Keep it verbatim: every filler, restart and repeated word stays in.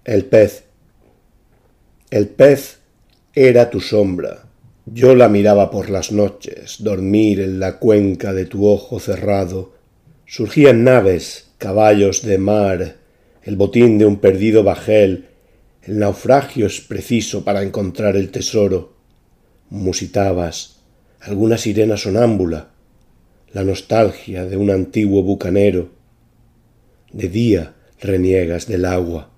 El pez. El pez era tu sombra. Yo la miraba por las noches, dormir en la cuenca de tu ojo cerrado. Surgían naves, caballos de mar, el botín de un perdido bajel. El naufragio es preciso para encontrar el tesoro. Musitabas, alguna sirena sonámbula, la nostalgia de un antiguo bucanero. De día reniegas del agua.